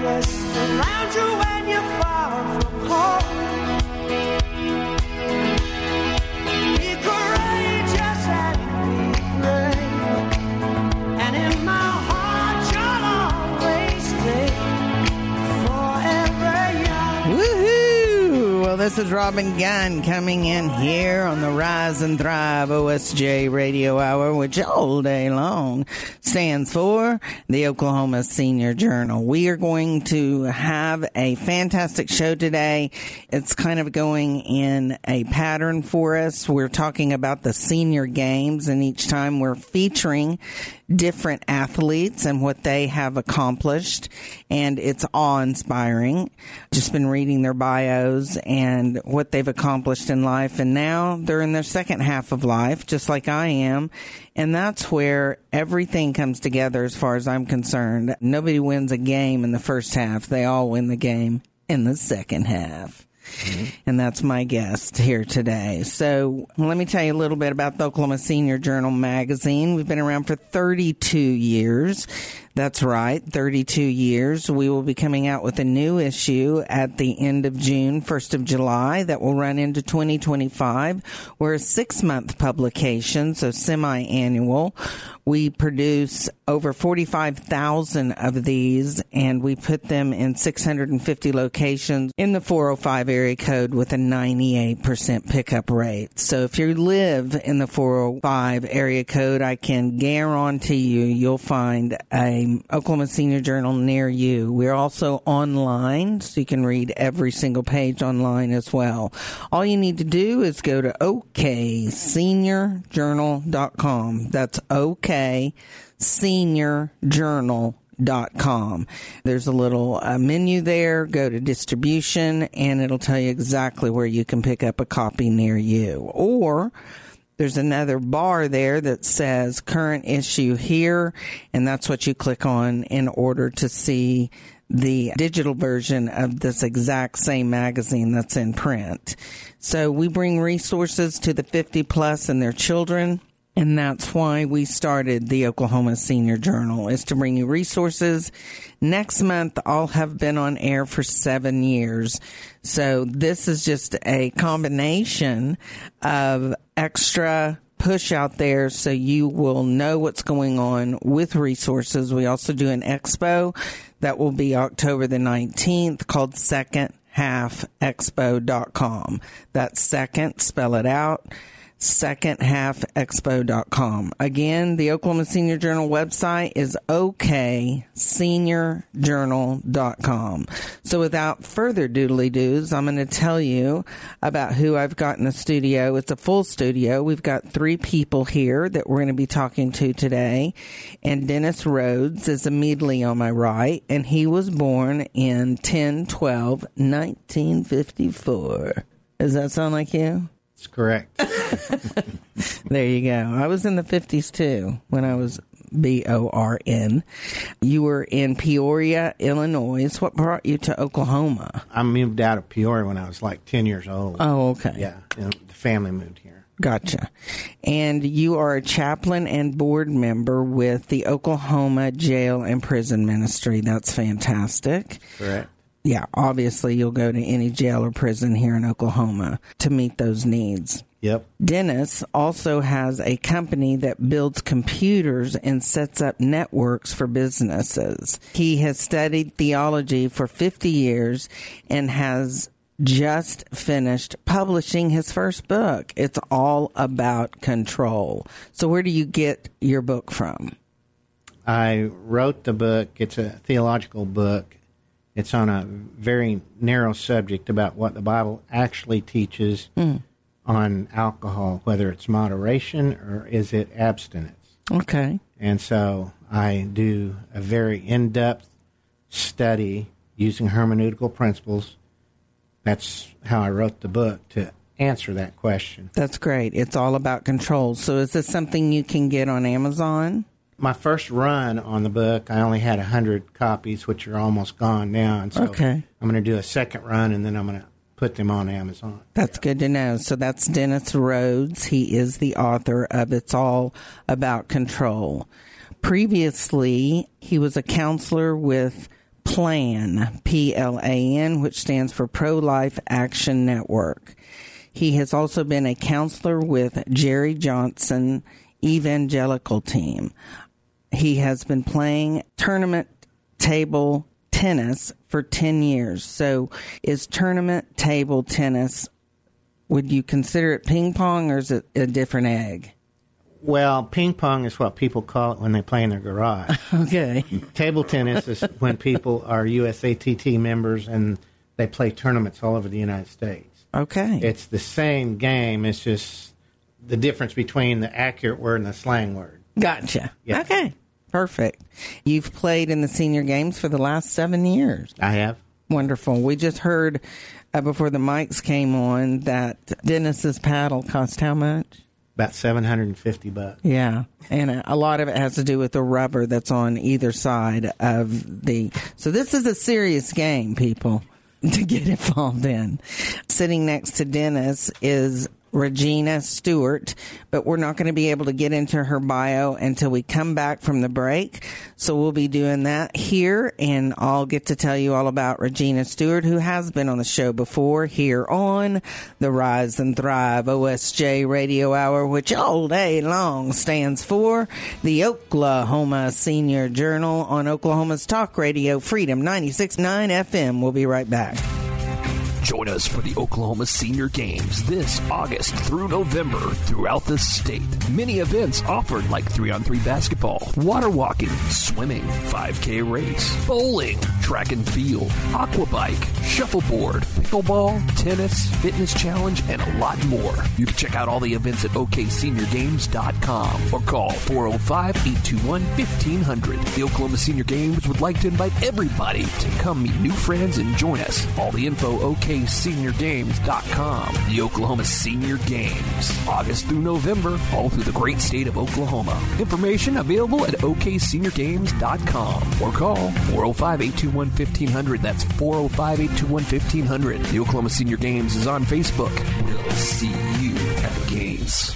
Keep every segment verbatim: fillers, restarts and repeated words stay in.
yes, surround you when you're far from home. Be courageous and be brave, and in my heart you'll always stay forever young. Woohoo! Well, this is Robin Gunn coming in here on the Rise and Thrive O S J Radio Hour, which all day long stands for the Oklahoma Senior Journal. We are going to have a fantastic show today. It's kind of going in a pattern for us. We're talking about the senior games, and each time we're featuring different athletes and what they have accomplished, and it's awe-inspiring. Just been reading their bios and what they've accomplished in life, and now they're in their second half of life, just like I am, and that's where everything comes together as far as I'm concerned. Nobody wins a game in the first half. They all win the game in the second half. Mm-hmm. And that's my guest here today. So let me tell you a little bit about the Oklahoma Senior Journal magazine. We've been around for thirty-two years. That's right, thirty-two years. We will be coming out with a new issue at the end of June, first of July, that will run into twenty twenty-five. We're a six-month publication, so semi-annual. We produce over forty-five thousand of these, and we put them in six hundred fifty locations in the four oh five area code with a ninety-eight percent pickup rate. So if you live in the four oh five area code, I can guarantee you you'll find a Oklahoma Senior Journal near you. We're also online, so you can read every single page online as well. All you need to do is go to O K senior journal dot com. That's OK senior journal dot com. There's a little uh, menu there. Go to distribution, and it'll tell you exactly where you can pick up a copy near you. Or there's another bar there that says current issue here, and that's what you click on in order to see the digital version of this exact same magazine that's in print. So we bring resources to the fifty plus and their children, and that's why we started the Oklahoma Senior Journal, is to bring you resources. Next month, I'll have been on air for seven years. So this is just a combination of extra push out there so you will know what's going on with resources. We also do an expo that will be October the nineteenth called second half expo dot com. That's second, spell it out, second half expo dot com. Again, the Oklahoma Senior Journal website is O K senior journal dot com. So without further doodly-doos, I'm going to tell you about who I've got in the studio. It's a full studio. We've got three people here that we're going to be talking to today. And Dennis Rhodes is immediately on my right, and he was born in ten twelve nineteen fifty-four. Does that sound like you? That's correct. There you go. I was in the fifties, too, when I was B O R N. You were in Peoria, Illinois. What brought you to Oklahoma? I moved out of Peoria when I was like ten years old. Oh, okay. Yeah, you know, the family moved here. Gotcha. And you are a chaplain and board member with the Oklahoma Jail and Prison Ministry. That's fantastic. Correct. Yeah, obviously you'll go to any jail or prison here in Oklahoma to meet those needs. Yep. Dennis also has a company that builds computers and sets up networks for businesses. He has studied theology for fifty years and has just finished publishing his first book. It's all about control. So where do you get your book from? I wrote the book. It's a theological book. It's on a very narrow subject about what the Bible actually teaches mm. on alcohol, whether it's moderation or is it abstinence. Okay. And so I do a very in-depth study using hermeneutical principles. That's how I wrote the book, to answer that question. That's great. It's all about control. So is this something you can get on Amazon? My first run on the book, I only had one hundred copies, which are almost gone now. And so okay. I'm going to do a second run, and then I'm going to put them on Amazon. That's good to know. So that's Dennis Rhodes. He is the author of It's All About Control. Previously, he was a counselor with PLAN, P L A N, which stands for Pro-Life Action Network. He has also been a counselor with Jerry Johnson Evangelical Team. He has been playing tournament table tennis for ten years. So is tournament table tennis, would you consider it ping pong, or is it a different egg? Well, ping pong is what people call it when they play in their garage. Okay. Table tennis is when people are U S A T T members and they play tournaments all over the United States. Okay. It's the same game. It's just the difference between the accurate word and the slang word. Gotcha. Yeah. Okay. Perfect. You've played in the senior games for the last seven years. I have. Wonderful. We just heard uh, before the mics came on that Dennis's paddle cost how much? About seven hundred fifty bucks. Yeah. And a lot of it has to do with the rubber that's on either side of the... So this is a serious game, people, to get involved in. Sitting next to Dennis is Regina Stewart, but we're not going to be able to get into her bio until we come back from the break. So we'll be doing that here, and I'll get to tell you all about Regina Stewart, who has been on the show before here on the Rise and Thrive O S J Radio Hour, which all day long stands for the Oklahoma Senior Journal on Oklahoma's Talk Radio Freedom ninety-six point nine F M. We'll be right back. Join us for the Oklahoma Senior Games this August through November throughout the state. Many events offered like three on three basketball, water walking, swimming, five K race, bowling, track and field, aquabike, shuffleboard, pickleball, tennis, fitness challenge, and a lot more. You can check out all the events at O K senior games dot com or call four oh five, eight two one, fifteen hundred. The Oklahoma Senior Games would like to invite everybody to come meet new friends and join us. All the info, O K senior games dot com. The Oklahoma Senior Games, August through November, all through the great state of Oklahoma. Information available at O K senior games dot com or call four oh five, eight two one, fifteen hundred. That's four oh five, eight two one, fifteen hundred. The Oklahoma Senior Games is on Facebook. We'll see you at the games.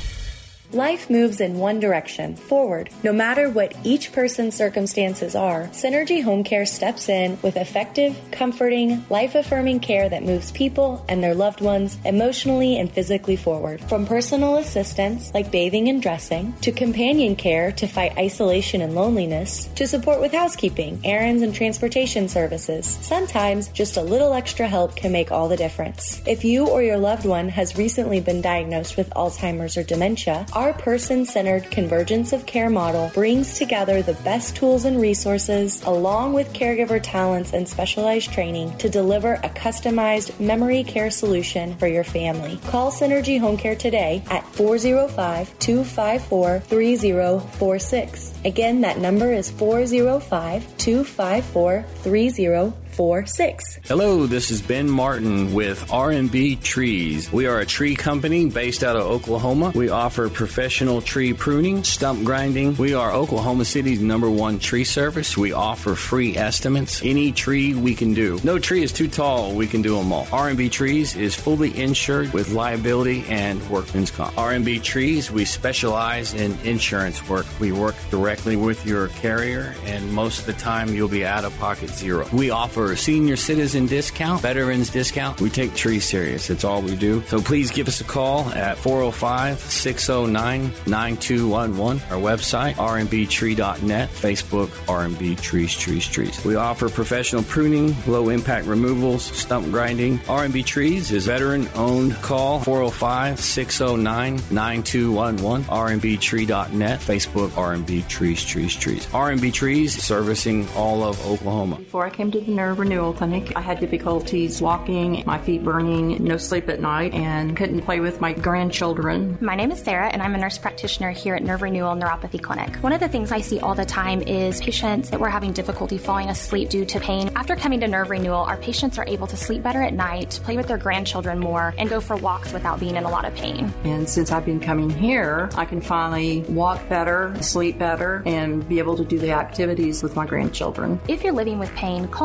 Life moves in one direction, forward. No matter what each person's circumstances are, Synergy Home Care steps in with effective, comforting, life-affirming care that moves people and their loved ones emotionally and physically forward. From personal assistance, like bathing and dressing, to companion care to fight isolation and loneliness, to support with housekeeping, errands, and transportation services. Sometimes, just a little extra help can make all the difference. If you or your loved one has recently been diagnosed with Alzheimer's or dementia, our person-centered convergence of care model brings together the best tools and resources along with caregiver talents and specialized training to deliver a customized memory care solution for your family. Call Synergy Home Care today at four oh five, two five four, three oh four six. Again, that number is four oh five, two five four, three oh four six. Hello, this is Ben Martin with R and B Trees. We are a tree company based out of Oklahoma. We offer professional tree pruning, stump grinding. We are Oklahoma City's number one tree service. We offer free estimates. Any tree we can do. No tree is too tall. We can do them all. R and B Trees is fully insured with liability and workman's comp. R and B Trees, we specialize in insurance work. We work directly with your carrier, and most of the time you'll be out of pocket zero. We offer senior citizen discount, veterans discount. We take trees serious. That's all we do. So please give us a call at four oh five, six oh nine, nine two one one. Our website, r and b tree dot net. Facebook, R and B Trees, Trees, Trees. We offer professional pruning, low impact removals, stump grinding. R and B Trees is veteran owned. Call four oh five, six oh nine, nine two one one. r and b tree dot net. Facebook, R and B Trees, Trees, Trees. R and B Trees servicing all of Oklahoma. Before I came to the Nerve Renewal Clinic, I had difficulties walking, my feet burning, no sleep at night, and couldn't play with my grandchildren. My name is Sarah, and I'm a nurse practitioner here at Nerve Renewal Neuropathy Clinic. One of the things I see all the time is patients that were having difficulty falling asleep due to pain. After coming to Nerve Renewal, our patients are able to sleep better at night, play with their grandchildren more, and go for walks without being in a lot of pain. And since I've been coming here, I can finally walk better, sleep better, and be able to do the activities with my grandchildren. If you're living with pain, call Nerve Renewal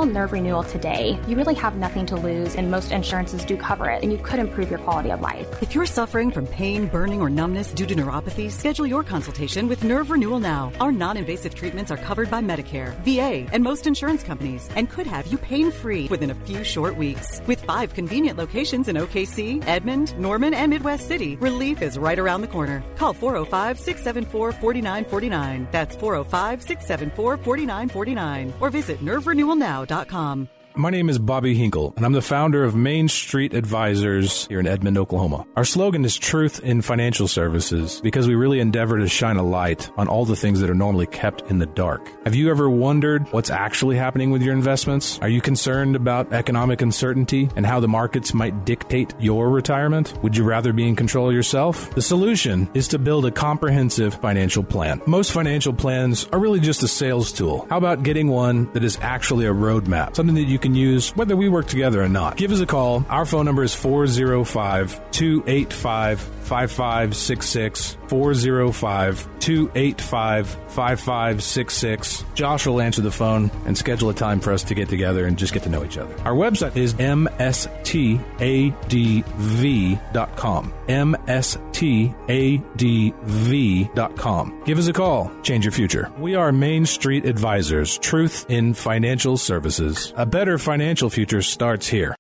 renewal today. You really have nothing to lose, and most insurances do cover it, and you could improve your quality of life. If you're suffering from pain, burning, or numbness due to neuropathy, schedule your consultation with Nerve Renewal now. Our non-invasive treatments are covered by Medicare, V A, and most insurance companies, and could have you pain-free within a few short weeks. With five convenient locations in O K C, Edmond, Norman, and Midwest City, relief is right around the corner. Call four oh five, six seven four, four nine four nine. That's four oh five, six seven four, four nine four nine. Or visit nerve renewal now dot com. My name is Bobby Hinkle, and I'm the founder of Main Street Advisors here in Edmond, Oklahoma. Our slogan is Truth in Financial Services because we really endeavor to shine a light on all the things that are normally kept in the dark. Have you ever wondered what's actually happening with your investments? Are you concerned about economic uncertainty and how the markets might dictate your retirement? Would you rather be in control yourself? The solution is to build a comprehensive financial plan. Most financial plans are really just a sales tool. How about getting one that is actually a roadmap, something that you can use whether we work together or not? Give us a call. Our phone number is four oh five, two eight five, five five six six, four oh five, two eight five, five five six six. Josh will answer the phone and schedule a time for us to get together and just get to know each other. Our website is M S T A D V dot com. M S T A D V dot com. Give us a call. Change your future. We are Main Street Advisors, Truth in Financial Services. A better financial future starts here.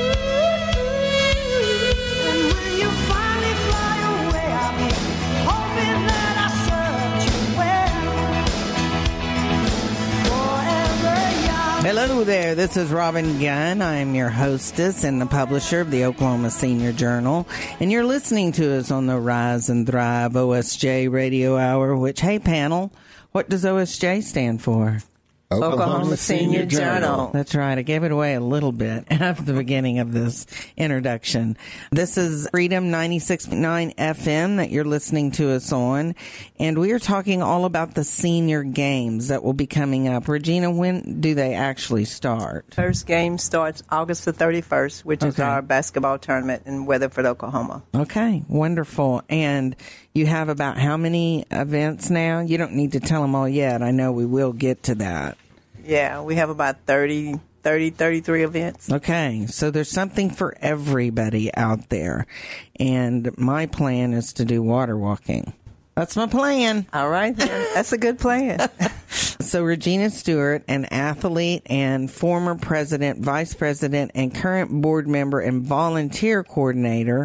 Hello there, this is Robin Gunn. I am your hostess and the publisher of the Oklahoma Senior Journal, and you're listening to us on the Rise and Thrive O S J Radio Hour, which, hey panel, what does O S J stand for? Oklahoma, Oklahoma Senior, Senior Journal. Journal. That's right. I gave it away a little bit at the beginning of this introduction. This is Freedom ninety-six point nine F M that you're listening to us on, and we are talking all about the senior games that will be coming up. Regina, when do they actually start? First game starts August the thirty-first, which okay. is our basketball tournament in Weatherford, Oklahoma. Okay, wonderful. And you have about how many events now? You don't need to tell them all yet. I know we will get to that. Yeah, we have about thirty, thirty, thirty-three events. Okay, so there's something for everybody out there. And my plan is to do water walking. That's my plan. All right, then. That's a good plan. So Regina Stewart, an athlete and former president, vice president, and current board member and volunteer coordinator,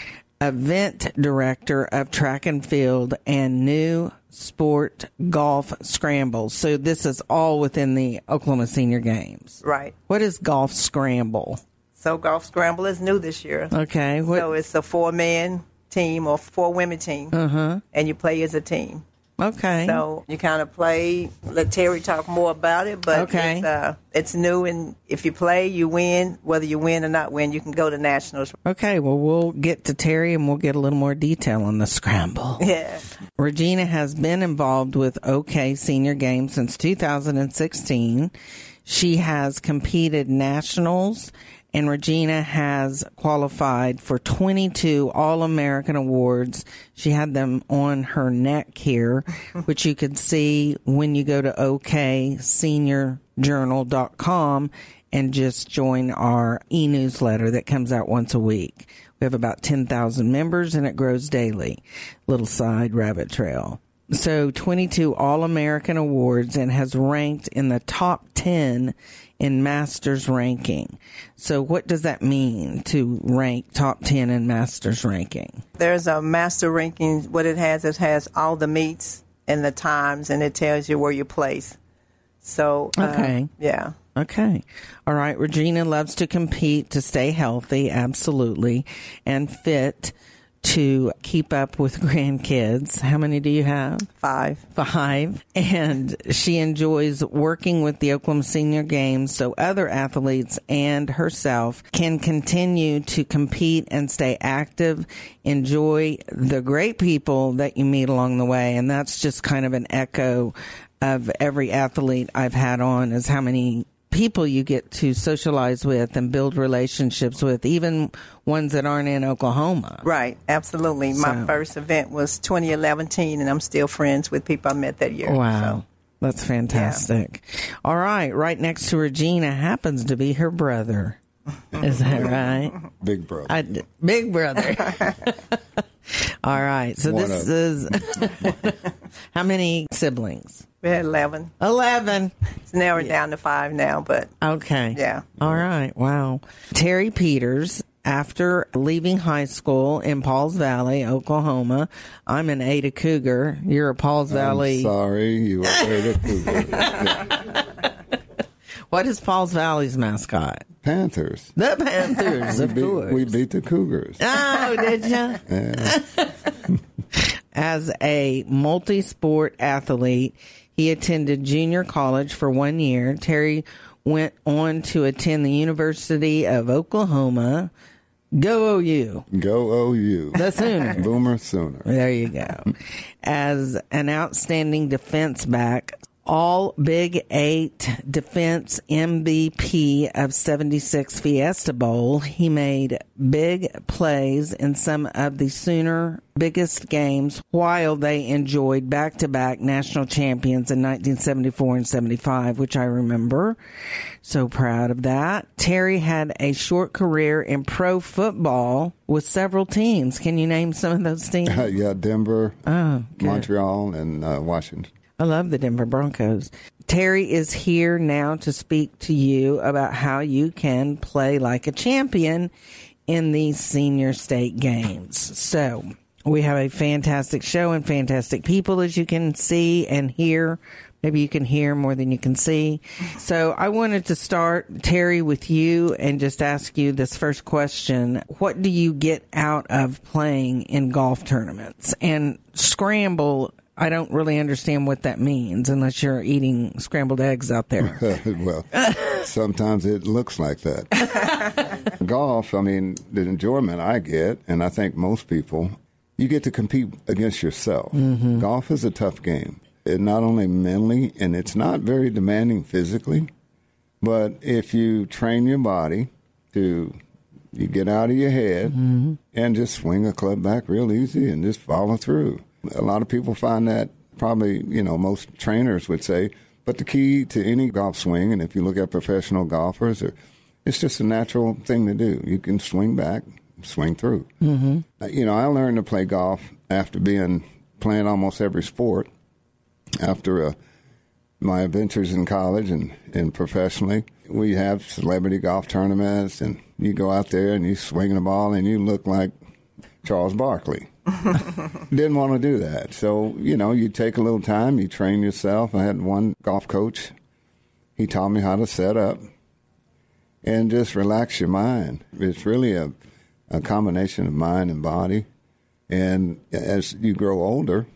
event director of track and field and new sport golf scrambles. So this is all within the Oklahoma Senior Games. Right. What is golf scramble? So golf scramble is new this year. Okay. What? So it's a four-man team or four-women team, uh-huh. and you play as a team. Okay. So you kind of play, let Terry talk more about it, but okay. it's, uh, it's new, and if you play, you win. Whether you win or not win, you can go to nationals. Okay, well, we'll get to Terry, and we'll get a little more detail on the scramble. Yeah. Regina has been involved with OK Senior Games since two thousand sixteen. She has competed nationals, and Regina has qualified for twenty-two All-American Awards. She had them on her neck here, which you can see when you go to O K senior journal dot com and just join our e-newsletter that comes out once a week. We have about ten thousand members, and it grows daily. Little side rabbit trail. So twenty-two All-American Awards, and has ranked in the top ten in Masters ranking. So what does that mean to rank top ten in Masters ranking? There's a master ranking. What it has, it has all the meets and the times, and it tells you where you place. So, okay. Uh, yeah. Okay. All right. Regina loves to compete to stay healthy, absolutely, and fit to keep up with grandkids. How many do you have? Five. Five. And she enjoys working with the Oklahoma Senior Games so other athletes and herself can continue to compete and stay active, enjoy the great people that you meet along the way. And that's just kind of an echo of every athlete I've had on, is how many people you get to socialize with and build relationships with, even ones that aren't in Oklahoma. Right, absolutely. So. My first event was twenty eleven, and I'm still friends with people I met that year. Wow. So. That's fantastic. Yeah. All right. Right next to Regina happens to be her brother. Is that right? Big brother. I, big brother. All right. So One this is how many siblings? We had eleven. eleven. It's narrowed down to five now, but. Okay. Yeah. All right. Wow. Terry Peters, after leaving high school in Pauls Valley, Oklahoma, I'm an Ada Cougar. You're a Pauls Valley. I'm sorry, you are Ada Cougar. Yeah. What is Pauls Valley's mascot? Panthers. The Panthers, we of beat, course. We beat the Cougars. Oh, did you? Yeah. As a multi-sport athlete, he attended junior college for one year. Terry went on to attend the University of Oklahoma. Go O U. Go O U. The Sooner. Boomer Sooner. There you go. As an outstanding defense back, all Big Eight defense M V P of seventy-six Fiesta Bowl, he made big plays in some of the Sooner biggest games while they enjoyed back-to-back national champions in nineteen seventy-four and seventy-five, which I remember. So proud of that. Terry had a short career in pro football with several teams. Can you name some of those teams? Uh, yeah, Denver, oh, Montreal, and uh, Washington. I love the Denver Broncos. Terry is here now to speak to you about how you can play like a champion in these senior state games. So we have a fantastic show and fantastic people, as you can see and hear. Maybe you can hear more than you can see. So I wanted to start, Terry, with you and just ask you this first question. What do you get out of playing in golf tournaments? And scramble, I don't really understand what that means unless you're eating scrambled eggs out there. Well, sometimes it looks like that. Golf, I mean, the enjoyment I get, and I think most people, you get to compete against yourself. Mm-hmm. Golf is a tough game. It not only mentally, and it's not very demanding physically, but if you train your body to, you get out of your head mm-hmm. and just swing a club back real easy and just follow through. A lot of people find that probably, you know, most trainers would say, but the key to any golf swing, and if you look at professional golfers, it's just a natural thing to do. You can swing back, swing through. Mm-hmm. You know, I learned to play golf after being playing almost every sport. After uh, my adventures in college and, and professionally, we have celebrity golf tournaments, and you go out there and you swing the ball and you look like Charles Barkley. Didn't want to do that. So, you know, you take a little time, you train yourself. I had one golf coach. He taught me how to set up and just relax your mind. It's really a, a combination of mind and body. And as you grow older,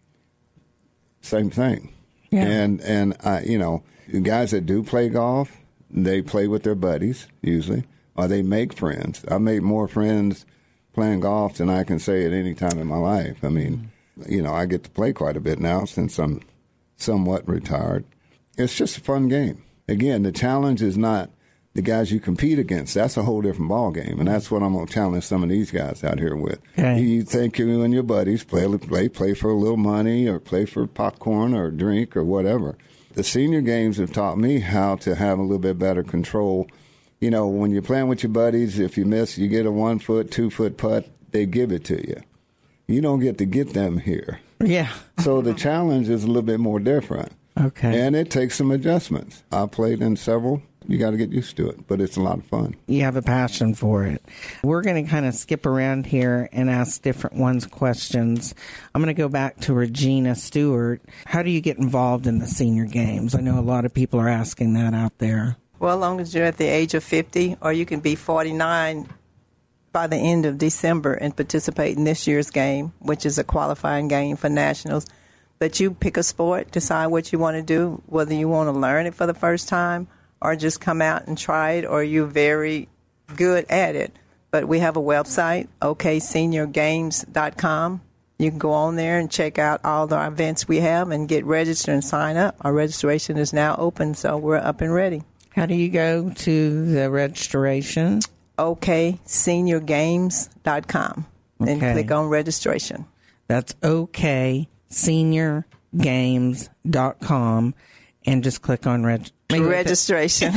same thing. Yeah. And, and I, you know, the guys that do play golf, they play with their buddies, usually, or they make friends. I made more friends playing golf than I can say at any time in my life. I mean, you know, I get to play quite a bit now since I'm somewhat retired. It's just a fun game. Again, the challenge is not the guys you compete against. That's a whole different ball game, and that's what I'm going to challenge some of these guys out here with. Okay. You think you and your buddies play, play, play for a little money or play for popcorn or drink or whatever. The senior games have taught me how to have a little bit better control. You know, when you're playing with your buddies, if you miss, you get a one-foot, two-foot putt, they give it to you. You don't get to get them here. Yeah. So the challenge is a little bit more different. Okay. And it takes some adjustments. I played in several. You got to get used to it, but it's a lot of fun. You have a passion for it. We're going to kind of skip around here and ask different ones questions. I'm going to go back to Regina Stewart. How do you get involved in the senior games? I know a lot of people are asking that out there. Well, as long as you're at the age of fifty, or you can be forty-nine by the end of December and participate in this year's game, which is a qualifying game for nationals. But you pick a sport, decide what you want to do, whether you want to learn it for the first time or just come out and try it, or you're very good at it. But we have a website, O K senior games dot com. You can go on there and check out all the events we have and get registered and sign up. Our registration is now open, so we're up and ready. How do you go to the registration? O K senior games dot com. Okay. And click on registration. That's O K senior games dot com and just click on reg- registration.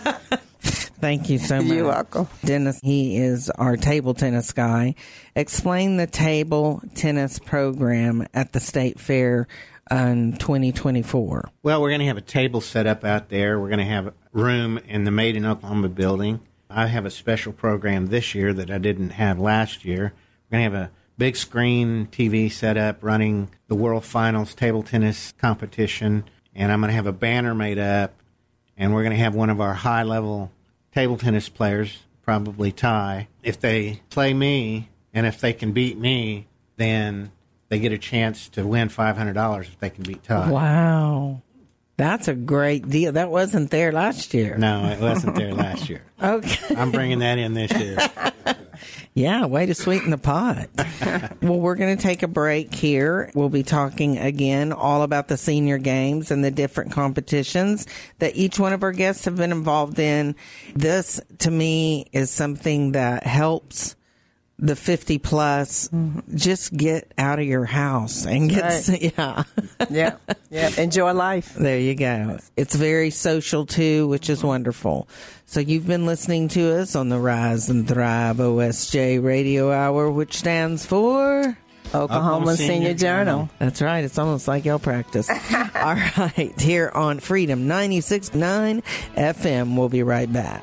Thank you so much. You're welcome. Dennis, he is our table tennis guy. Explain the table tennis program at the State Fair in twenty twenty-four. Well, we're going to have a table set up out there. We're going to have a room in the Made in Oklahoma building. I have a special program this year that I didn't have last year. We're going to have a big screen T V set up running the World Finals table tennis competition, and I'm going to have a banner made up, and we're going to have one of our high-level table tennis players, probably Ty. If they play me, and if they can beat me, then they get a chance to win five hundred dollars if they can beat Ty. Wow. That's a great deal. That wasn't there last year. No, it wasn't there last year. Okay. I'm bringing that in this year. Yeah, way to sweeten the pot. Well, we're going to take a break here. We'll be talking again all about the senior games and the different competitions that each one of our guests have been involved in. This, to me, is something that helps the fifty plus mm-hmm. just get out of your house and get, right. yeah. yeah. Yeah. Enjoy life. There you go. It's very social too, which is wonderful. So you've been listening to us on the Rise and Thrive O S J Radio Hour, which stands for Oklahoma, Oklahoma Senior, Senior Journal. Journal. That's right. It's almost like y'all practice. All right. Here on Freedom ninety-six point nine F M. We'll be right back.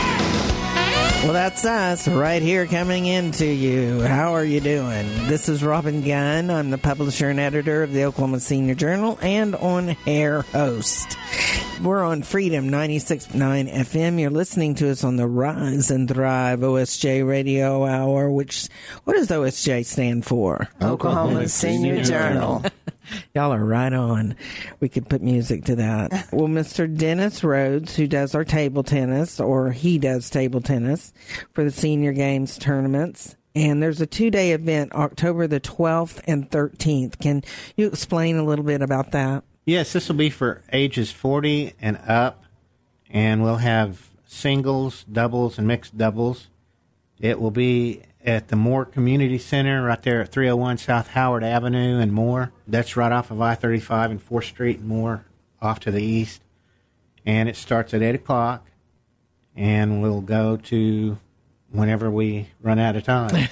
Well, that's us right here coming into you. How are you doing? This is Robin Gunn. I'm the publisher and editor of the Oklahoma Senior Journal and on-air host. We're on Freedom ninety-six point nine F M. You're listening to us on the Rise and Thrive O S J Radio Hour, which, what does O S J stand for? Oklahoma, Oklahoma Senior, Senior Journal. Journal. Y'all are right on. We could put music to that. Well, Mister Dennis Rhodes, who does our table tennis, or he does table tennis for the Senior Games tournaments. And there's a two-day event, October the twelfth and thirteenth. Can you explain a little bit about that? Yes, this will be for ages forty and up, and we'll have singles, doubles, and mixed doubles. It will be at the Moore Community Center right there at three oh one South Howard Avenue in Moore. That's right off of I thirty-five and fourth Street in Moore, off to the east. And it starts at eight o'clock, and we'll go to whenever we run out of time.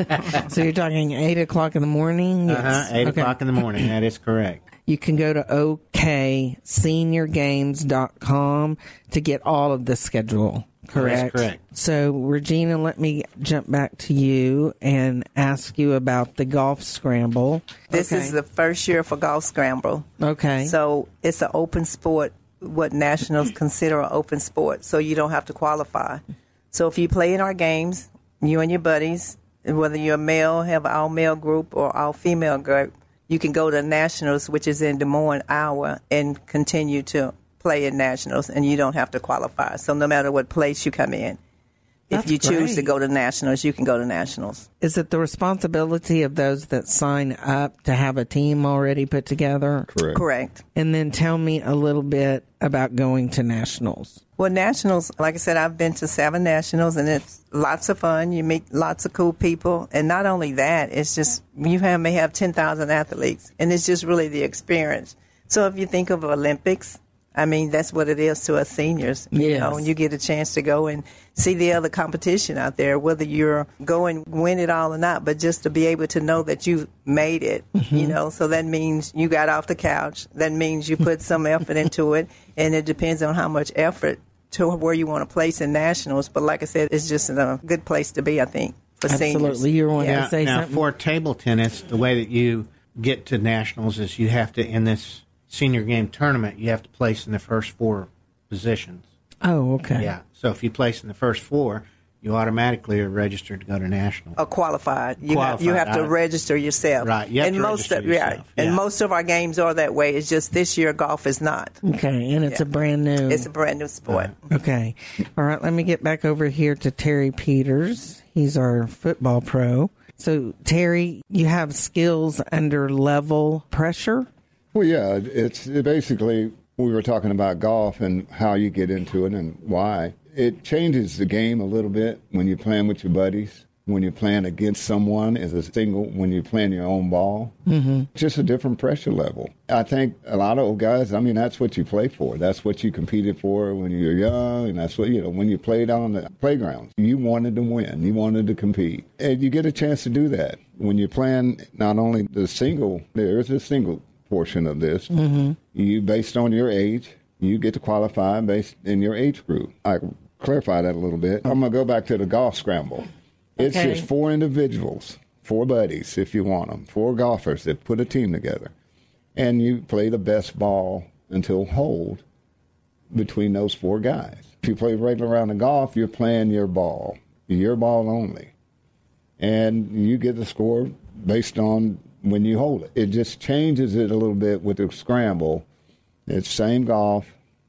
So you're talking eight o'clock in the morning? Yes. Uh-huh, eight okay. o'clock in the morning. That is correct. You can go to O K senior games dot com to get all of the schedule. Correct. That's correct. So, Regina, let me jump back to you and ask you about the golf scramble. This okay. is the first year for golf scramble. Okay. So it's an open sport, what nationals consider an open sport, so you don't have to qualify. So if you play in our games, you and your buddies, whether you're a male, have an all-male group or all-female group, you can go to nationals, which is in Des Moines, Iowa, and continue to play in nationals, and you don't have to qualify. So no matter what place you come in, That's if you great. choose to go to nationals, you can go to nationals. Is it the responsibility of those that sign up to have a team already put together? Correct. Correct. And then tell me a little bit about going to nationals. Well, nationals, like I said, I've been to seven nationals, and it's lots of fun. You meet lots of cool people. And not only that, it's just you have, may have ten thousand athletes, and it's just really the experience. So if you think of Olympics, I mean, that's what it is to us seniors, you yes. know, and you get a chance to go and see the other competition out there, whether you're going win it all or not, but just to be able to know that you made it, mm-hmm. you know, so that means you got off the couch. That means you put some effort into it, and it depends on how much effort to where you want to place in nationals. But like I said, it's just a good place to be, I think, for Absolutely. seniors. Absolutely. You want yeah. to say now, something? For table tennis, the way that you get to nationals is you have to, in this senior game tournament, you have to place in the first four positions. Oh, okay. Yeah. So if you place in the first four, you automatically are registered to go to national. Or qualified. You qualified. have you have to I, register yourself. Right. You have and to most register of, yourself. Yeah. Yeah. And most of our games are that way. It's just this year golf is not. Okay. And it's yeah. a brand new. It's a brand new sport. Right. Okay. All right. Let me get back over here to Terry Peters. He's our football pro. So, Terry, you have skills under level pressure? Well, yeah, it's it basically, we were talking about golf and how you get into it and why. It changes the game a little bit when you're playing with your buddies when you're playing against someone as a single, when you're playing your own ball. Mm-hmm. Just a different pressure level. I think a lot of old guys, I mean, that's what you play for. That's what you competed for when you were young, and that's what, you know, when you played on the playground. You wanted to win. You wanted to compete. And you get a chance to do that. When you're playing not only the single, there is a single portion of this. Mm-hmm. You, based on your age, you get to qualify based in your age group. I clarify that a little bit. I'm going to go back to the golf scramble. It's Okay. just four individuals, four buddies, if you want them, four golfers that put a team together. And you play the best ball until hold between those four guys. If you play regular round of golf, you're playing your ball, your ball only. And you get the score based on when you hold it. It just changes it a little bit with the scramble. It's same golf.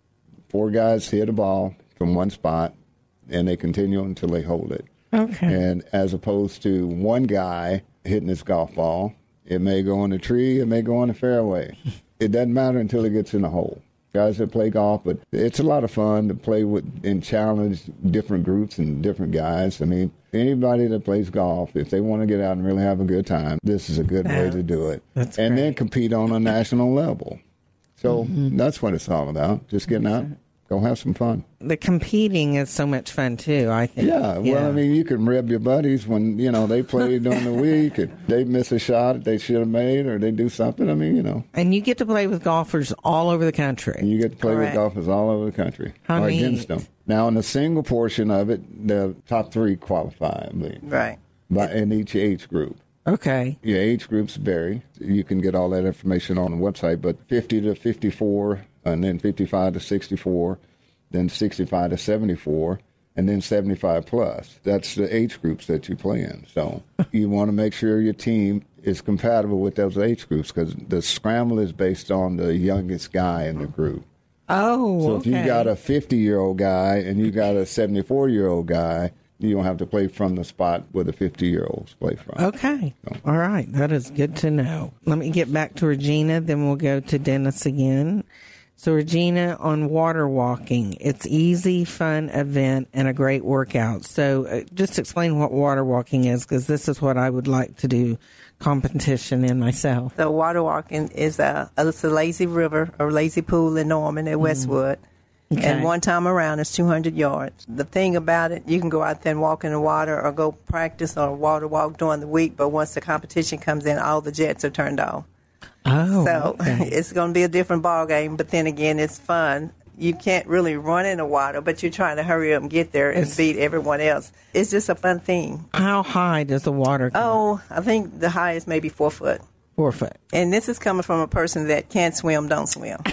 Four guys hit a ball from one spot, and they continue until they hold it. Okay. And as opposed to one guy hitting his golf ball, it may go in the tree, it may go in the fairway. It doesn't matter until it gets in the hole. Guys that play golf, but it's a lot of fun to play with and challenge different groups and different guys. I mean, anybody that plays golf, if they want to get out and really have a good time, this is a good way to do it. That's and great. then compete on a national level. So Mm-hmm. that's what it's all about. Just getting out, go have some fun. The competing is so much fun, too, I think. Yeah, well, I mean, you can rib your buddies when, you know, they play during the week and they miss a shot that they should have made or they do something. I mean, you know. And you get to play with golfers all over the country. And you get to play Correct. with golfers all over the country. How or neat. against them. Now, in the single portion of it, the top three qualify, I believe. Right. By, in each age group. Okay. Your age groups vary. You can get all that information on the website, but fifty to fifty-four, and then fifty-five to sixty-four, then sixty-five to seventy-four, and then seventy-five plus. That's the age groups that you play in. So you want to make sure your team is compatible with those age groups because the scramble is based on the youngest guy in the group. Oh, So if okay. you got a fifty-year-old guy and you got a seventy-four-year-old guy, you don't have to play from the spot where the fifty-year-olds play from. Okay. All right. That is good to know. Let me get back to Regina, then we'll go to Dennis again. So, Regina, on water walking, it's easy, fun event and a great workout. So, uh, just explain what water walking is, because this is what I would like to do competition in myself. So water walking is a it's a lazy river or lazy pool in Norman at Westwood. Okay. And one time around is two hundred yards. The thing about it, you can go out there and walk in the water or go practice or water walk during the week, but once the competition comes in, all the jets are turned off. Oh, so okay. it's going to be a different ball game, but then again, it's fun. You can't really run in the water, but you're trying to hurry up and get there and It's- beat everyone else. It's just a fun thing. How high does the water come? Oh, I think the highest may be four foot. Four foot. And this is coming from a person that can't swim, don't swim.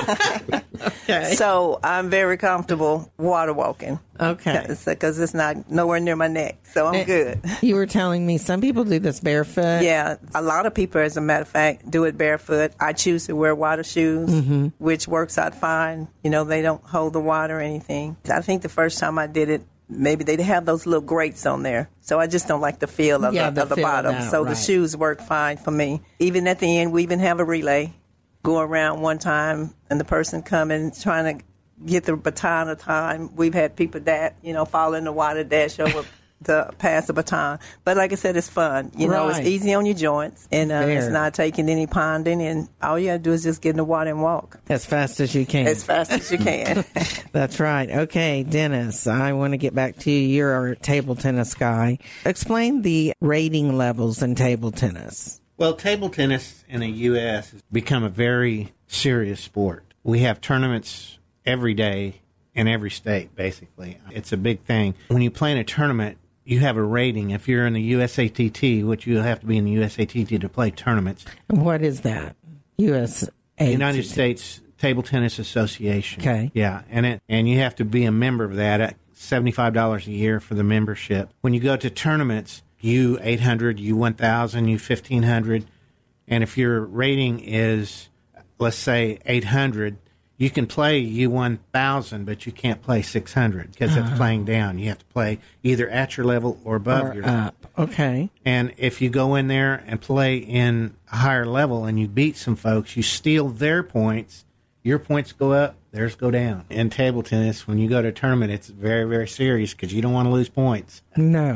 Okay. So I'm very comfortable water walking. Okay. Because it's not nowhere near my neck. So I'm Eh, good. You were telling me some people do this barefoot. Yeah, a lot of people, as a matter of fact, do it barefoot. I choose to wear water shoes, Mhm. which works out fine. You know, they don't hold the water or anything. I think the first time I did it, maybe they have those little grates on there. So I just don't like the feel of Yeah, the, the of the feel bottom. now, so right. the shoes work fine for me. Even at the end, we even have a relay. Go around one time, and the person coming trying to get the baton of time. We've had people that, you know, fall in the water, dash over to pass the baton. But like I said, it's fun. You know, Right. it's easy on your joints, and uh, it's Very. not taking any ponding, and all you got to do is just get in the water and walk As fast as you can. as fast as you can. That's right. Okay, Dennis, I want to get back to you. You're a table tennis guy. Explain the rating levels in table tennis. Well, table tennis in the U S has become a very serious sport. We have tournaments every day in every state, basically. It's a big thing. When you play in a tournament, you have a rating. If you're in the U S A T T, which you have to be in the U S A T T to play tournaments. What is that? U S A. United States Table Tennis Association. Okay. Yeah, and it and you have to be a member of that at seventy-five dollars a year for the membership. When you go to tournaments, U eight hundred, U one thousand, U fifteen hundred, and if your rating is, let's say, eight hundred, you can play U one thousand, but you can't play six hundred because Uh-huh. it's playing down. You have to play either at your level or above Or your level. up. Okay. And if you go in there and play in a higher level and you beat some folks, you steal their points, your points go up, theirs go down. In table tennis, when you go to a tournament, it's very, very serious because you don't want to lose points. No.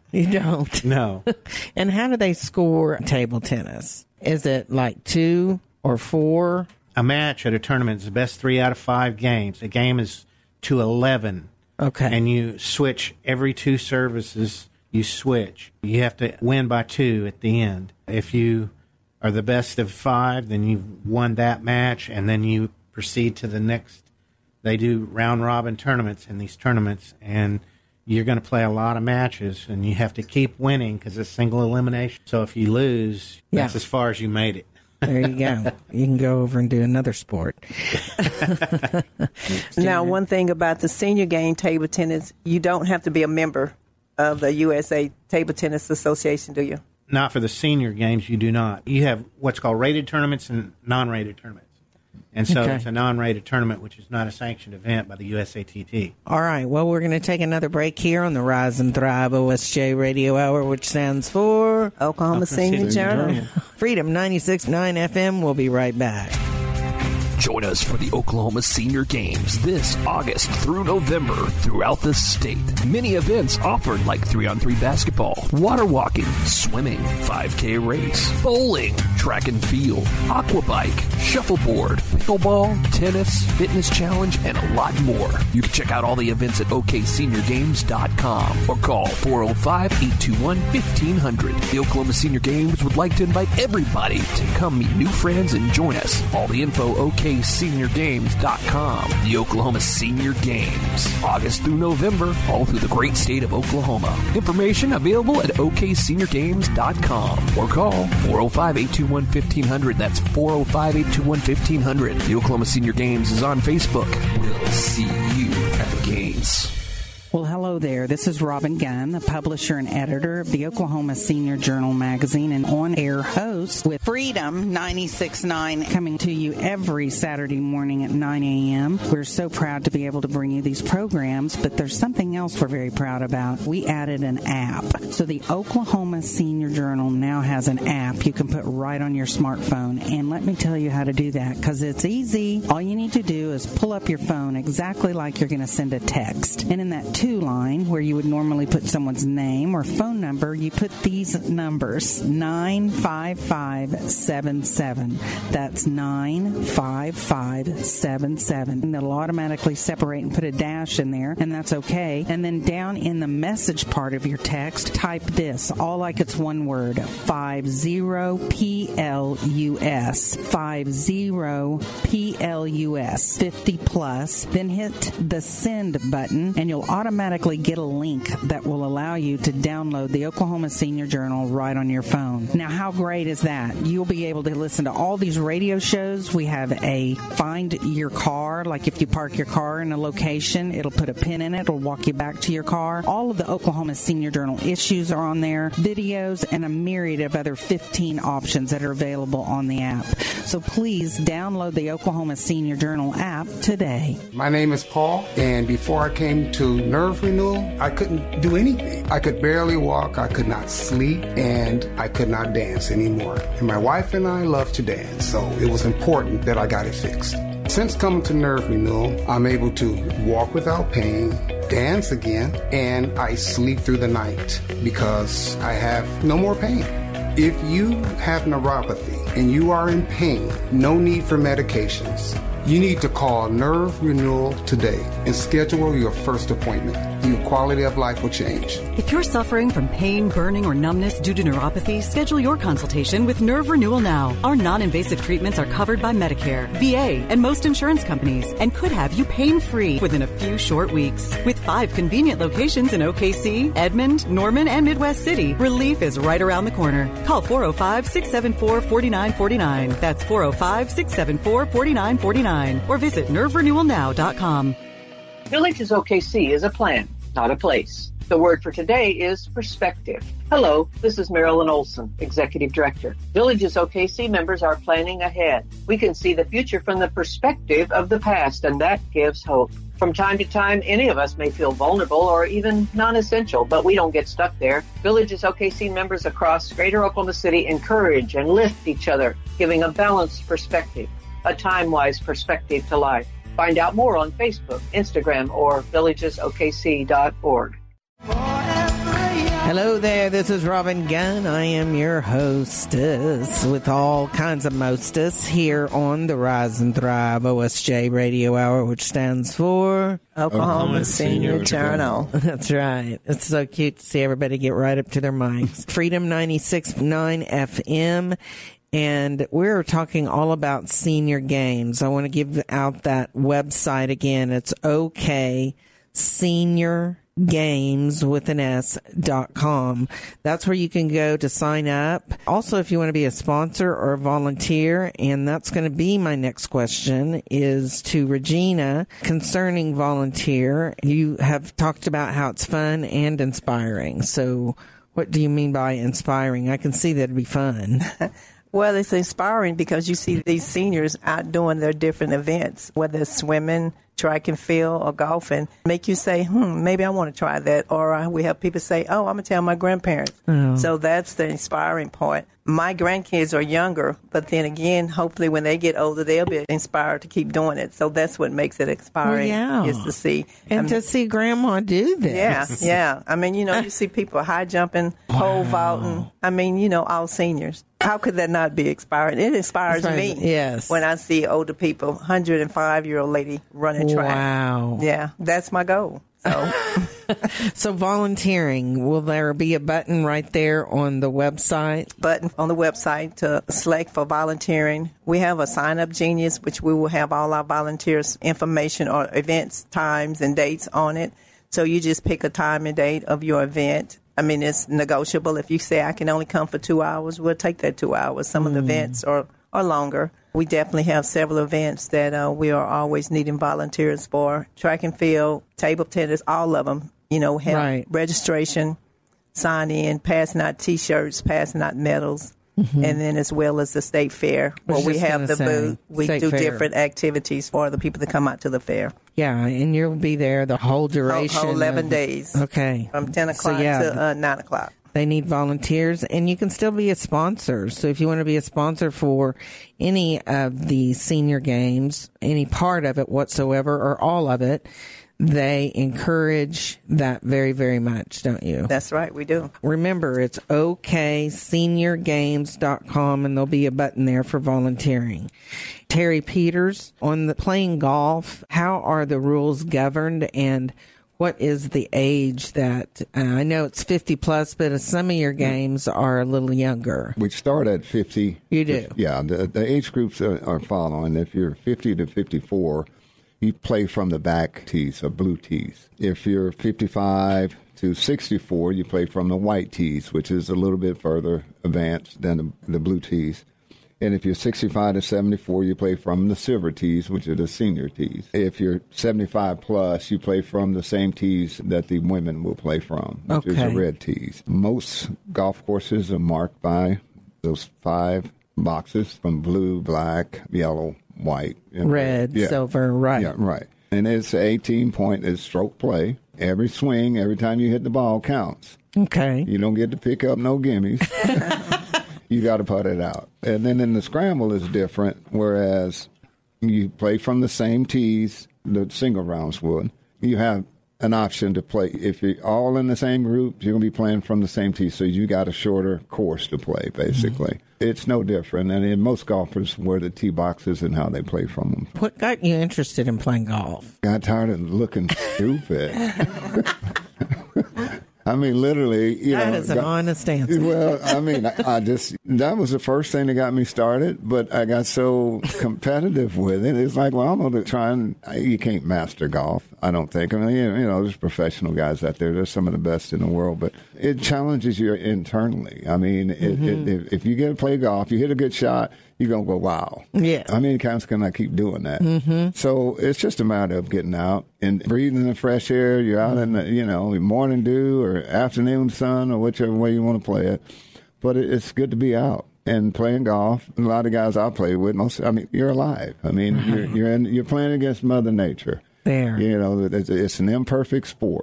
You don't? No. And how do they score table tennis? Is it like two or four? A match at a tournament is the best three out of five games. A game is to eleven. Okay. And you switch every two services, you switch. You have to win by two at the end. If you are the best of five, then you've won that match, and then you proceed to the next. They do round-robin tournaments in these tournaments, and you're going to play a lot of matches, and you have to keep winning because it's single elimination. So if you lose, Yeah. that's as far as you made it. There you go. You can go over and do another sport. Now, one thing about the senior game table tennis, you don't have to be a member of the U S A Table Tennis Association, do you? Not for the senior games, you do not. You have what's called rated tournaments and non-rated tournaments. And so Okay. it's a non-rated tournament, which is not a sanctioned event by the U S A T T. All right. Well, we're going to take another break here on the Rise and Thrive O S J Radio Hour, which stands for Oklahoma, Oklahoma Senior Journal. Freedom ninety-six point nine F M. We'll be right back. Join us for the Oklahoma Senior Games this August through November throughout the state. Many events offered like three on three basketball, water walking, swimming, five K race, bowling, track and field, aquabike, shuffleboard, pickleball, tennis, fitness challenge, and a lot more. You can check out all the events at O K senior games dot com or call four oh five, eight two one, fifteen hundred. The Oklahoma Senior Games would like to invite everybody to come meet new friends and join us. All the info, O K senior games dot com. The Oklahoma Senior Games, August through November, all through the great state of Oklahoma. Information available at O K senior games dot com or call four oh five, eight two one, fifteen hundred. That's four oh five, eight two one, fifteen hundred. The Oklahoma Senior Games is on Facebook. We'll see you at the games. Well, hello there. This is Robin Gunn, the publisher and editor of the Oklahoma Senior Journal magazine and on-air host with Freedom ninety-six point nine, coming to you every Saturday morning at nine a.m. We're so proud to be able to bring you these programs, but there's something else we're very proud about. We added an app. So the Oklahoma Senior Journal now has an app you can put right on your smartphone. And let me tell you how to do that, because it's easy. All you need to do is pull up your phone exactly like you're going to send a text. And in that two line where you would normally put someone's name or phone number, you put these numbers, nine five five seven seven. That's nine five five seven seven. And it'll automatically separate and put a dash in there, and that's okay. And then down in the message part of your text, type this, all like it's one word, five zero P L U S. five zero P L U S. fifty plus. Then hit the send button, and you'll automatically automatically get a link that will allow you to download the Oklahoma Senior Journal right on your phone. Now, how great is that? You'll be able to listen to all these radio shows. We have a find your car, like if you park your car in a location, it'll put a pin in it, it'll walk you back to your car. All of the Oklahoma Senior Journal issues are on there, videos, and a myriad of other fifteen options that are available on the app. So please download the Oklahoma Senior Journal app today. My name is Paul, and before I came to Nerve Renewal, I couldn't do anything. I could barely walk, I could not sleep, and I could not dance anymore. And my wife and I love to dance, so it was important that I got it fixed. Since coming to Nerve Renewal, I'm able to walk without pain, dance again, and I sleep through the night because I have no more pain. If you have neuropathy and you are in pain, no need for medications. You need to call Nerve Renewal today and schedule your first appointment. Your quality of life will change. If you're suffering from pain, burning, or numbness due to neuropathy, schedule your consultation with Nerve Renewal now. Our non-invasive treatments are covered by Medicare, V A, and most insurance companies, and could have you pain-free within a few short weeks. With five convenient locations in O K C, Edmond, Norman, and Midwest City, relief is right around the corner. Call four oh five, six seven four, four nine four nine. That's four oh five, six seven four, four nine four nine. Or visit nerve renewal now dot com. Villages O K C is a plan, not a place. The word for today is perspective. Hello, this is Marilyn Olson, Executive Director. Villages O K C members are planning ahead. We can see the future from the perspective of the past, and that gives hope. From time to time, any of us may feel vulnerable or even non-essential, but we don't get stuck there. Villages O K C members across Greater Oklahoma City encourage and lift each other, giving a balanced perspective, a time-wise perspective to life. Find out more on Facebook, Instagram, or villages O K C dot org. Hello there, this is Robin Gunn. I am your hostess with all kinds of mostess here on the Rise and Thrive O S J Radio Hour, which stands for Oklahoma, Oklahoma Senior, Senior Journal. That's right. It's so cute to see everybody get right up to their mics. Freedom ninety-six point nine F M. And we're talking all about senior games. I want to give out that website again. It's OK Senior Games with an S dot com. That's where you can go to sign up. Also, if you want to be a sponsor or a volunteer, and that's going to be my next question is to Regina concerning volunteer. You have talked about how it's fun and inspiring. So what do you mean by inspiring? I can see that'd be fun. Well, it's inspiring because you see these seniors out doing their different events, whether it's swimming, track and field, or golfing, make you say, hmm, maybe I want to try that. Or uh, we have people say, oh, I'm going to tell my grandparents. Oh. So that's the inspiring part. My grandkids are younger, but then again, hopefully when they get older, they'll be inspired to keep doing it. So that's what makes it inspiring, well, yeah. is to see. And I mean, to see Grandma do this. Yeah, yeah. I mean, you know, you see people high jumping, pole wow. vaulting. I mean, you know, all seniors. How could that not be inspiring? It inspires me. Yes. When I see older people, one hundred five-year-old lady running track. Wow. Yeah, that's my goal. So, so volunteering, will there be a button right there on the website? Button on the website to select for volunteering. We have a sign-up genius, which we will have all our volunteers' information or events, times, and dates on it. So you just pick a time and date of your event. I mean, it's negotiable. If you say, I can only come for two hours, we'll take that two hours. Some mm. of the events are, are longer. We definitely have several events that uh, we are always needing volunteers for. Track and field, table tennis, all of them, you know, have right. registration, sign in, passing out T-shirts, passing out medals. Mm-hmm. And then as well as the state fair, where we have the say, booth. We do fair. different activities for the people that come out to the fair. Yeah, and you'll be there the whole duration. Whole, whole eleven of, days. Okay. From ten o'clock so, yeah, to uh, nine o'clock. They need volunteers, and you can still be a sponsor. So if you want to be a sponsor for any of the senior games, any part of it whatsoever, or all of it, they encourage that very, very much, don't you? That's right, we do. Remember, it's O K Senior Games dot com, and there'll be a button there for volunteering. Terry Peters, on the playing golf, how are the rules governed, and what is the age that, uh, I know it's fifty plus, but some of your games are a little younger. We start at fifty. You do? Yeah, the, the age groups are, are following. If you're fifty to fifty-four, you play from the back tees or blue tees. If you're fifty-five to sixty-four, you play from the white tees, which is a little bit further advanced than the, the blue tees. And if you're sixty-five to seventy-four, you play from the silver tees, which are the senior tees. If you're seventy-five plus, you play from the same tees that the women will play from, which okay. is the red tees. Most golf courses are marked by those five boxes from blue, black, yellow, white, and red, yeah. silver, right. Yeah, right. And it's eighteen point is stroke play. Every swing, every time you hit the ball counts. Okay. You don't get to pick up no gimmies. You got to put it out. And then in the scramble is different, whereas you play from the same tees the single rounds would. You have an option to play. If you're all in the same group, you're going to be playing from the same tee, so you got a shorter course to play, basically. Mm-hmm. It's no different. And in most golfers wear the tee boxes and how they play from them. What got you interested in playing golf? Got tired of looking stupid. I mean, literally, you that know. That is an got, honest answer. Well, I mean, I, I just, that was the first thing that got me started, but I got so competitive with it. It's like, well, I'm going to try and, you can't master golf, I don't think. I mean, you know, there's professional guys out there. They're some of the best in the world, but it challenges you internally. I mean, it, mm-hmm. it, if, if you get to play golf, you hit a good shot, you're going to go, wow. Yeah. How many times can I keep doing that? Mm-hmm. So it's just a matter of getting out and breathing the fresh air. You're out in the, you know, morning dew or afternoon sun or whichever way you want to play it. But it's good to be out and playing golf. A lot of guys I play with, most, I mean, you're alive. I mean, you're you're, in, you're playing against Mother Nature. There. You know, it's, it's an imperfect sport.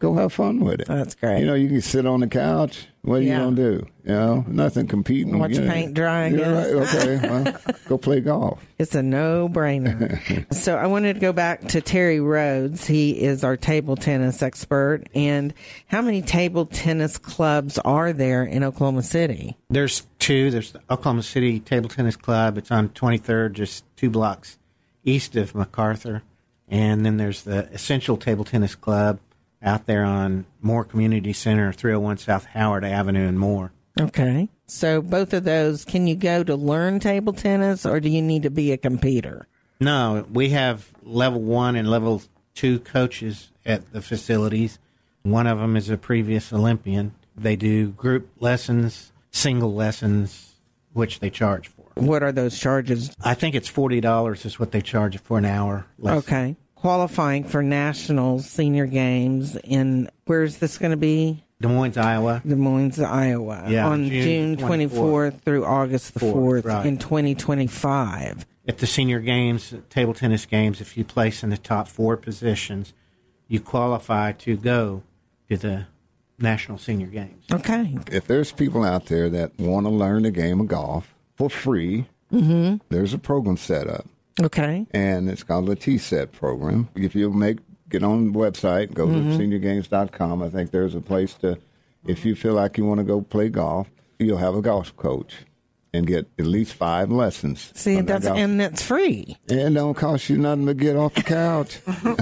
go have fun with it. That's great. You know, you can sit on the couch. What are Yeah. you going to do? You know, nothing competing. Watch you know. paint dry, I Yeah, guess. right. Okay, well, go play golf. It's a no-brainer. So I wanted to go back to Terry Rhodes. He is our table tennis expert. And how many table tennis clubs are there in Oklahoma City? There's two. There's the Oklahoma City Table Tennis Club. It's on twenty-third, just two blocks east of MacArthur. And then there's the Essential Table Tennis Club out there on Moore Community Center, three oh one South Howard Avenue in Moore. Okay. So both of those, can you go to learn table tennis, or do you need to be a competitor? No, we have level one and level two coaches at the facilities. One of them is a previous Olympian. They do group lessons, single lessons, which they charge for. What are those charges? I think it's forty dollars is what they charge for an hour lesson. Okay. Qualifying for nationals, senior games in, where's this going to be? Des Moines, Iowa. Des Moines, Iowa. Yeah, on June June twenty-fourth through August the fourth right. in twenty twenty-five. At the senior games, table tennis games, if you place in the top four positions, you qualify to go to the national senior games. Okay. If there's people out there that want to learn the game of golf for free, Mm-hmm. there's a program set up. Okay. And it's called the T-SET program. If you make get on the website, go Mhm. to senior games dot com. I think there's a place to, if you feel like you want to go play golf, you'll have a golf coach and get at least five lessons. See, on that that's golf. and it's free. And it don't cost you nothing to get off the couch.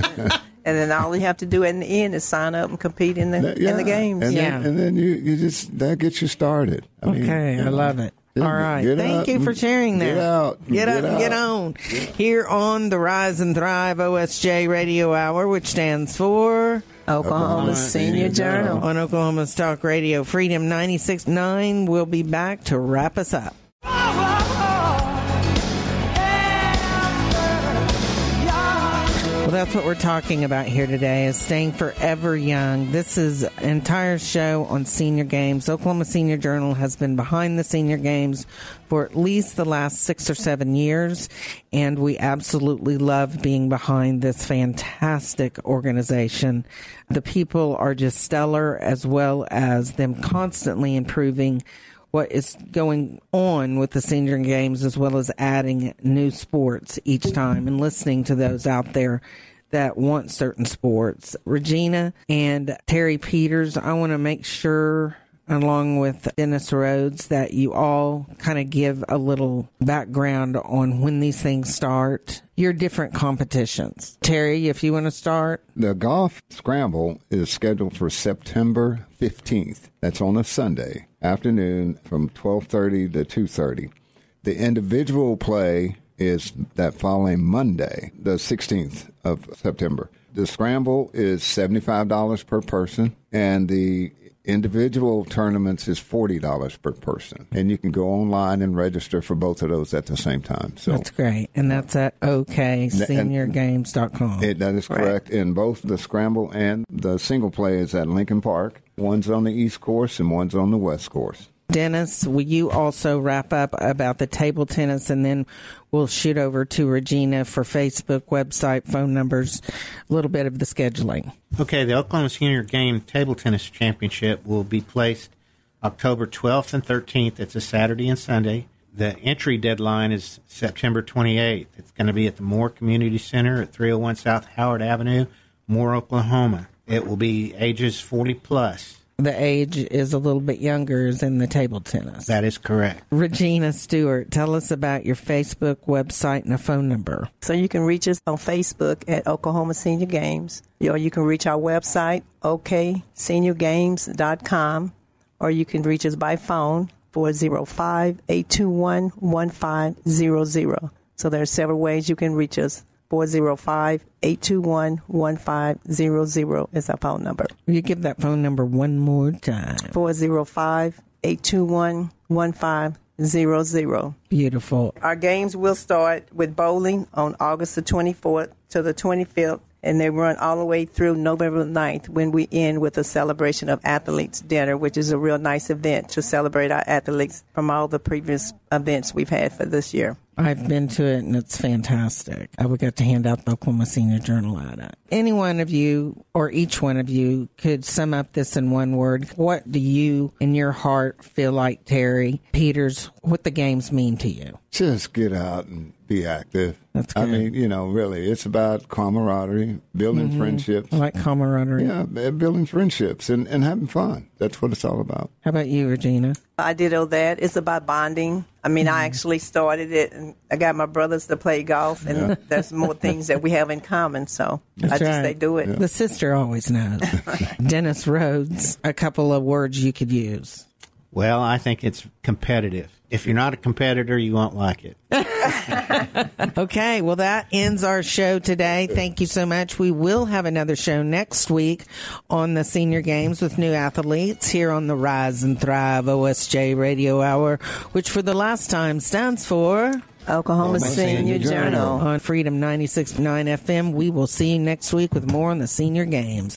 And then all you have to do in the end is sign up and compete in the Yeah. in the games. And Yeah. Then, and then you, you just, that gets you started. I mean, Okay, you I know, love it. get- All right. get Thank up you for and sharing that. Get out. Get up and get out. on. Here on the Rise and Thrive O S J Radio Hour, which stands for Oklahoma Senior Journal. On Oklahoma's Talk Radio Freedom ninety-six point nine. We'll be back to wrap us up. Well, that's what we're talking about here today, is staying forever young. This is an entire show on senior games. Oklahoma Senior Journal has been behind the senior games for at least the last six or seven years, and we absolutely love being behind this fantastic organization. The people are just stellar, as well as them constantly improving what is going on with the senior games, as well as adding new sports each time, and listening to those out there that want certain sports. Regina and Terry Peters, I want to make sure, along with Dennis Rhodes, that you all kind of give a little background on when these things start, your different competitions. Terry, if you want to start. The golf scramble is scheduled for September fifteenth. That's on a Sunday afternoon from twelve thirty to two thirty. The individual play is that following Monday, the sixteenth of September. The scramble is seventy-five dollars per person, and the individual tournaments is forty dollars per person. And you can go online and register for both of those at the same time. So That's great. And that's at O K senior games dot com. It, that is correct. And both the scramble and the single play is at Lincoln Park. One's on the East Course and one's on the West Course. Dennis, will you also wrap up about the table tennis, and then we'll shoot over to Regina for Facebook, website, phone numbers, a little bit of the scheduling. Okay, the Oklahoma Senior Game Table Tennis Championship will be placed October twelfth and thirteenth. It's a Saturday and Sunday. The entry deadline is September twenty-eighth. It's going to be at the Moore Community Center at three oh one South Howard Avenue, Moore, Oklahoma. It will be ages forty plus. The age is a little bit younger is in the table tennis. That is correct. Regina Stewart, tell us about your Facebook, website, and a phone number. So you can reach us on Facebook at Oklahoma Senior Games, or you can reach our website, O K senior games dot com, or you can reach us by phone, four oh five, eight two one, one five zero zero. So there are several ways you can reach us. four oh five, eight two one, one five zero zero is our phone number. Will you give that phone number one more time? four oh five, eight two one, one five zero zero. Beautiful. Our games will start with bowling on August the twenty-fourth to the twenty-fifth And they run all the way through November ninth when we end with a celebration of athletes dinner, which is a real nice event to celebrate our athletes from all the previous events we've had for this year. I've been to it, and it's fantastic. I would get to hand out the Oklahoma Senior Journal at it. Any one of you, or each one of you, could sum up this in one word. What do you, in your heart, feel like, Terry Peters, what the games mean to you? Just get out and be active. That's good. I mean, you know, really, it's about camaraderie, building Mm-hmm. friendships. I like camaraderie. Yeah, building friendships and, and having fun. That's what it's all about. How about you, Regina? I did all that. It's about bonding. I mean, mm-hmm. I actually started it, and I got my brothers to play golf, and yeah. there's more things that we have in common, so That's I just right. say do it. Yeah. The sister always knows. Dennis Rhodes, a couple of words you could use. Well, I think it's competitive. If you're not a competitor, you won't like it. Okay, well, that ends our show today. Thank you so much. We will have another show next week on the Senior Games with new athletes here on the Rise and Thrive O S J Radio Hour, which for the last time stands for Oklahoma, Oklahoma Senior, Senior Journal. On Freedom ninety-six point nine F M. We will see you next week with more on the Senior Games.